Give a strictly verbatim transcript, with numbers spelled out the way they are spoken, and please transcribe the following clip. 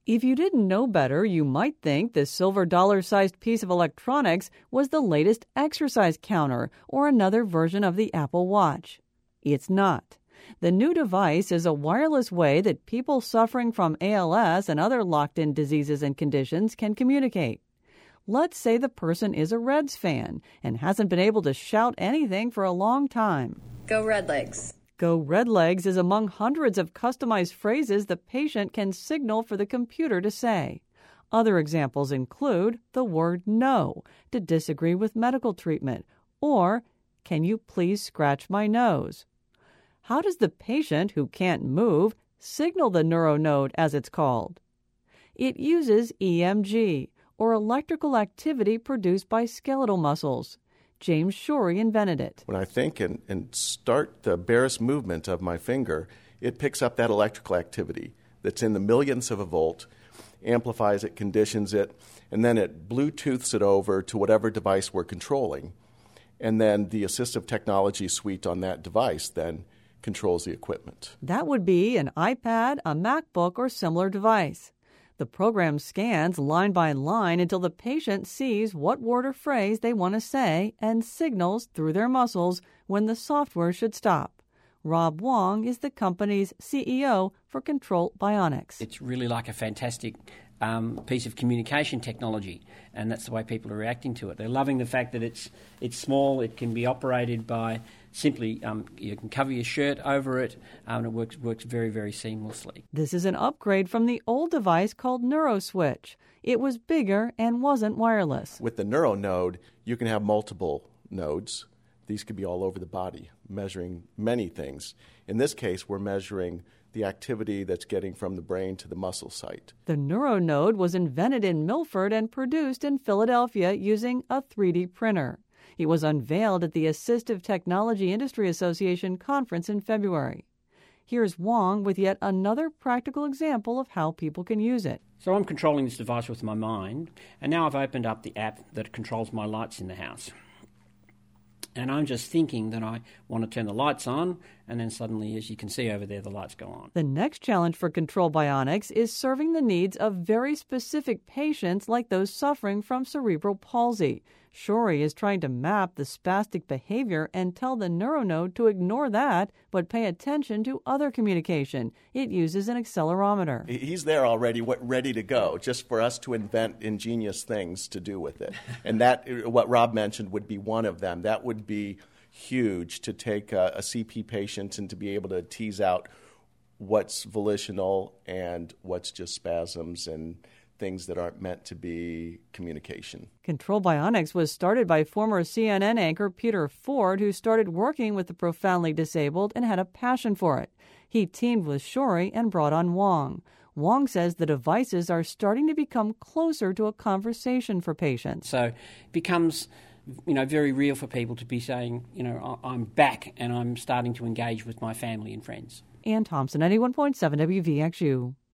If you didn't know better, you might think this silver dollar-sized piece of electronics was the latest exercise counter or another version of the Apple Watch. It's not. The new device is a wireless way that people suffering from A L S and other locked-in diseases and conditions can communicate. Let's say the person is a Reds fan and hasn't been able to shout anything for a long time. Go Redlegs. Go Redlegs is among hundreds of customized phrases the patient can signal for the computer to say. Other examples include the word no to disagree with medical treatment, or can you please scratch my nose? How does the patient who can't move signal the neuronode, as it's called? It uses E M G, or electrical activity produced by skeletal muscles. James Shorey invented it. When I think and, and start the barest movement of my finger, it picks up that electrical activity that's in the millionths of a volt, amplifies it, conditions it, and then it Bluetooths it over to whatever device we're controlling. And then the assistive technology suite on that device then controls the equipment. That would be an iPad, a MacBook, or similar device. The program scans line by line until the patient sees what word or phrase they want to say and signals through their muscles when the software should stop. Rob Wong is the company's C E O for Control Bionics. It's really like a fantastic um, piece of communication technology, and that's the way people are reacting to it. They're loving the fact that it's it's small, it can be operated by simply, um, you can cover your shirt over it, um, and it works works very, very seamlessly. This is an upgrade from the old device called NeuroSwitch. It was bigger and wasn't wireless. With the NeuroNode, you can have multiple nodes. These could be all over the body, measuring many things. In this case, we're measuring the activity that's getting from the brain to the muscle site. The NeuroNode was invented in Milford and produced in Philadelphia using a three D printer. It was unveiled at the Assistive Technology Industry Association conference in February. Here's Wong with yet another practical example of how people can use it. So I'm controlling this device with my mind, and now I've opened up the app that controls my lights in the house. And I'm just thinking that I want to turn the lights on, and then suddenly, as you can see over there, the lights go on. The next challenge for Control Bionics is serving the needs of very specific patients like those suffering from cerebral palsy. Shorey is trying to map the spastic behavior and tell the NeuroNode to ignore that, but pay attention to other communication. It uses an accelerometer. He's there already, ready to go, just for us to invent ingenious things to do with it. And that, what Rob mentioned, would be one of them. That would be huge, to take a, a C P patient and to be able to tease out what's volitional and what's just spasms and things that aren't meant to be communication. Control Bionics was started by former C N N anchor Peter Ford, who started working with the profoundly disabled and had a passion for it. He teamed with Shorey and brought on Wong. Wong says the devices are starting to become closer to a conversation for patients. So it becomes, you know, very real for people to be saying, you know, I'm back and I'm starting to engage with my family and friends. Ann Thompson, ninety-one point seven W V X U.